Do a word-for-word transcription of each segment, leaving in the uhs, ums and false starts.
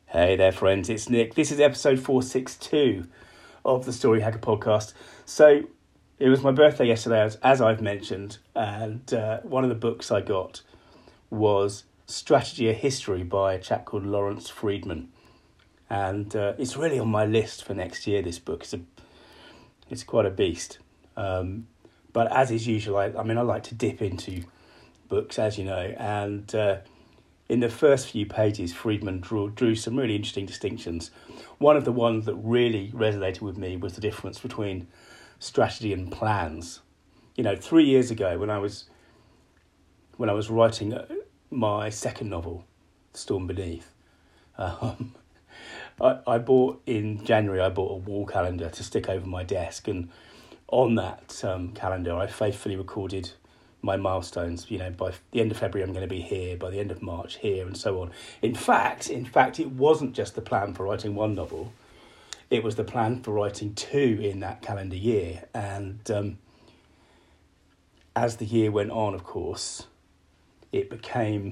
Hey there, friends, it's Nick. This is episode four sixty-two of the Story Hacker podcast. So, it was my birthday yesterday, as, as I've mentioned, and uh, one of the books I got was Strategy: A History by a chap called Lawrence Freedman. And uh, it's really on my list for next year, this book. It's, a, it's quite a beast. Um, but as is usual, I, I mean, I like to dip into books, as you know, and... Uh, In the first few pages, Freedman drew, drew some really interesting distinctions. One of the ones that really resonated with me was the difference between strategy and plans. You know, three years ago when I was when I was writing my second novel, Storm Beneath, um, I, I bought in January. I bought a wall calendar to stick over my desk, and on that um, calendar, I faithfully recorded my milestones. You know, by the end of February I'm going to be here, by the end of March here, and so on. In fact, in fact, it wasn't just the plan for writing one novel, it was the plan for writing two in that calendar year. And um, as the year went on, of course, it became...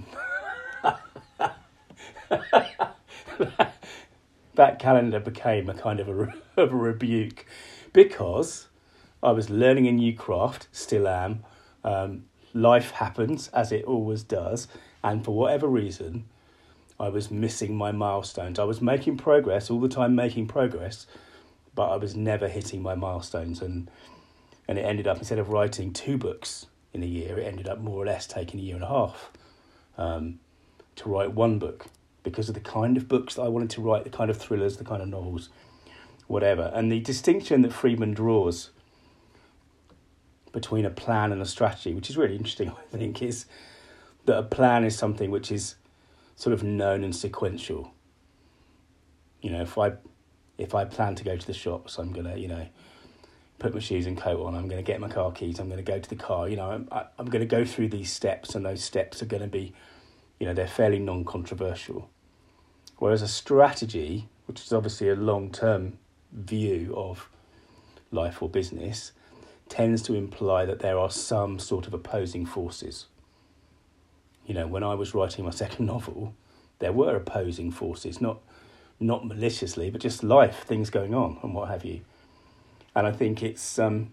that calendar became a kind of a, of a rebuke, because I was learning a new craft, still am. Um, life happens, as it always does, and for whatever reason, I was missing my milestones. I was making progress, all the time making progress, but I was never hitting my milestones, and and it ended up, instead of writing two books in a year, it ended up more or less taking a year and a half um, to write one book, because of the kind of books that I wanted to write, the kind of thrillers, the kind of novels, whatever. And the distinction that Freedman draws between a plan and a strategy, which is really interesting, I think, is that a plan is something which is sort of known and sequential. You know, if I if I plan to go to the shops, I'm going to, you know, put my shoes and coat on, I'm going to get my car keys, I'm going to go to the car, you know, I'm, I, I'm going to go through these steps, and those steps are going to be, you know, they're fairly non-controversial. Whereas a strategy, which is obviously a long-term view of life or business, tends to imply that there are some sort of opposing forces. You know, when I was writing my second novel, there were opposing forces, not not maliciously, but just life, things going on and what have you. And I think it's um,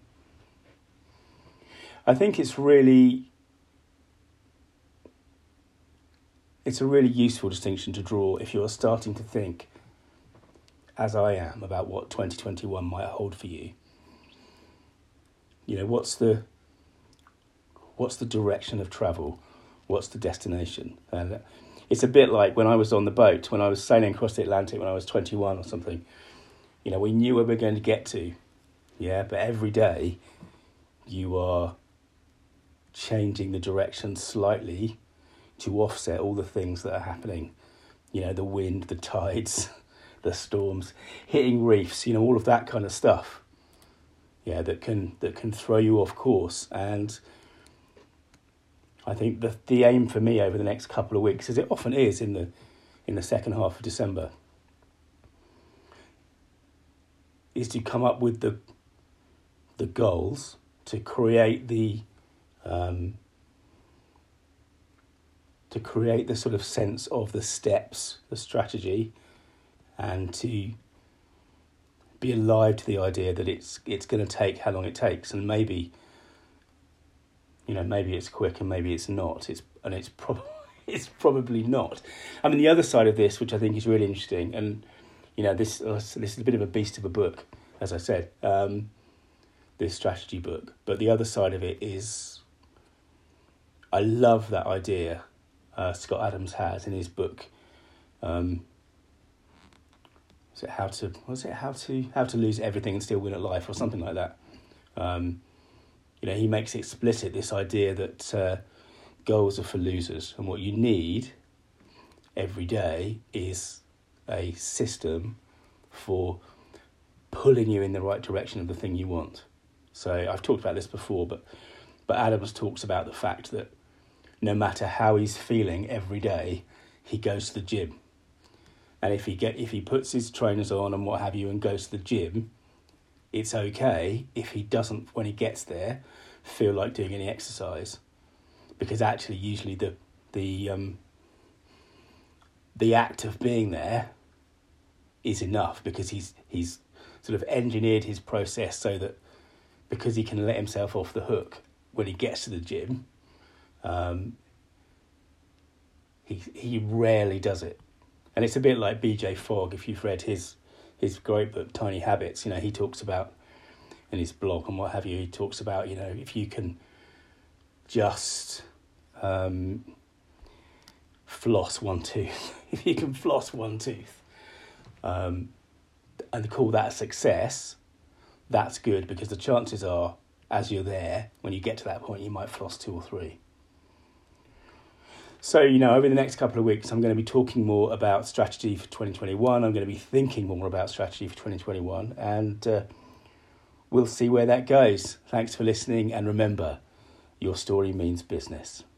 I think it's really it's a really useful distinction to draw if you're starting to think, as I am, about what twenty twenty-one might hold for you. You know, what's the what's the direction of travel? What's the destination? And it's a bit like when I was on the boat, when I was sailing across the Atlantic when I was twenty-one or something. You know, we knew where we were going to get to, yeah, but every day you are changing the direction slightly to offset all the things that are happening. You know, the wind, the tides, the storms, hitting reefs, you know, all of that kind of stuff. Yeah, that can that can throw you off course. And I think the the aim for me over the next couple of weeks, as it often is in the in the second half of December, is to come up with the the goals, to create the um, to create the sort of sense of the steps, the strategy, and to be alive to the idea that it's it's going to take how long it takes, and maybe, you know, maybe it's quick and maybe it's not. It's and it's probably it's probably not. I mean, the other side of this, which I think is really interesting, and you know, this uh, this is a bit of a beast of a book, as I said, um, this strategy book. But the other side of it is, I love that idea uh, Scott Adams has in his book. Um, Is it how to? Was it how to how to lose everything and still win at life, or something like that? Um, you know, he makes explicit this idea that uh, goals are for losers, and what you need every day is a system for pulling you in the right direction of the thing you want. So I've talked about this before, but but Adams talks about the fact that no matter how he's feeling every day, he goes to the gym. And if he get if he puts his trainers on and what have you and goes to the gym, it's okay if he doesn't, when he gets there, feel like doing any exercise, because actually usually the the um, the act of being there is enough, because he's he's sort of engineered his process so that because he can let himself off the hook when he gets to the gym, um, he he rarely does it. And it's a bit like B J Fogg, if you've read his his great book, Tiny Habits. You know, he talks about, in his blog and what have you, he talks about, you know, if you can just um, floss one tooth, if you can floss one tooth um, and call that a success, that's good, because the chances are, as you're there, when you get to that point, you might floss two or three. So, you know, over the next couple of weeks, I'm going to be talking more about strategy for twenty twenty-one. I'm going to be thinking more about strategy for twenty twenty-one, and uh, we'll see where that goes. Thanks for listening, and remember, your story means business.